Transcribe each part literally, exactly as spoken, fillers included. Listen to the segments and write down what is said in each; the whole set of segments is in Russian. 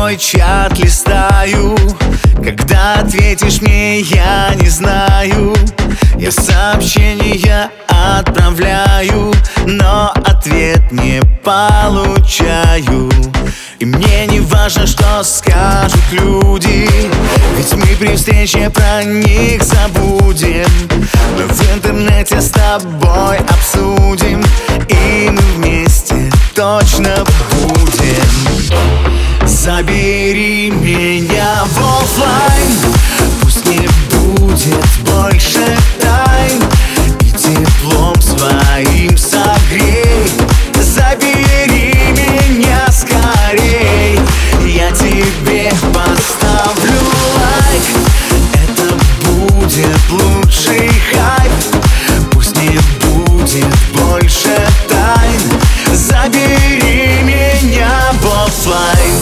твой чат листаю. Когда ответишь мне, я не знаю. Я сообщения отправляю, но ответ не получаю. И мне не важно, что скажут люди, ведь мы при встрече про них забудем. Но в интернете с тобой обсудим, и мы вместе точно будем. Забери меня в оффлайн, пусть не будет больше тайн, и теплом своим согрей. Забери меня скорей, я тебе поставлю лайк. Это будет лучший хайп, пусть не будет больше тайн. Забери меня в оффлайн.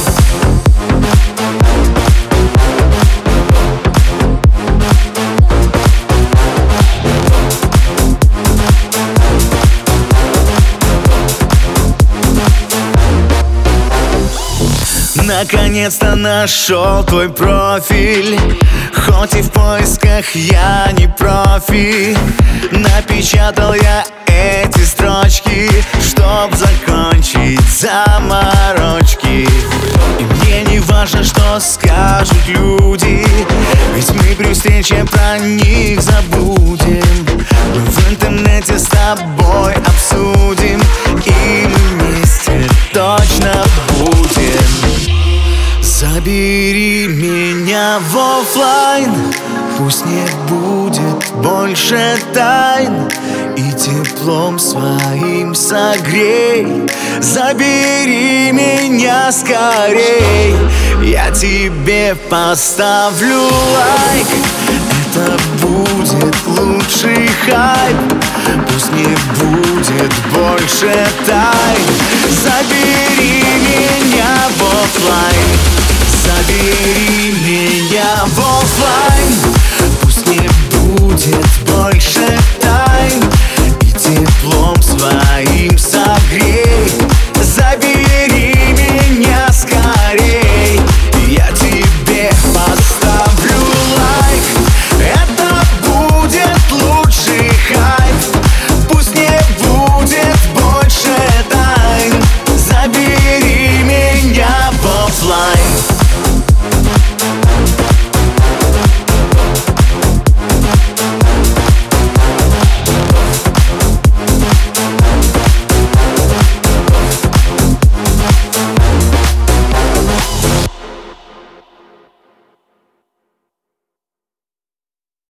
Наконец-то нашел твой профиль, хоть и в поисках я не профи. Напечатал я эти строчки, чтоб закончить заморочки. И мне не важно, что скажут люди, ведь мы при встрече про них забудем. Мы в интернете с тобой обсудим, и мы вместе точно будем. Забери меня в оффлайн, пусть не будет больше тайн, и теплом своим согрей. Забери меня скорей, я тебе поставлю лайк. Это будет лучший хайп, пусть не будет больше тайн. Забери меня в оффлайн. Забери